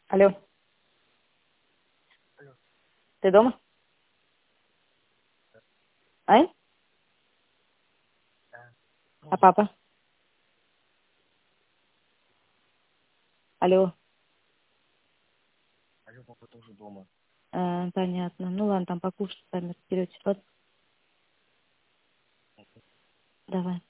Алло. Ты дома? А? А папа? Алло. Алло, папа тоже дома. Понятно. Ну ладно, там покушать сами разберетесь. Вот. Давай.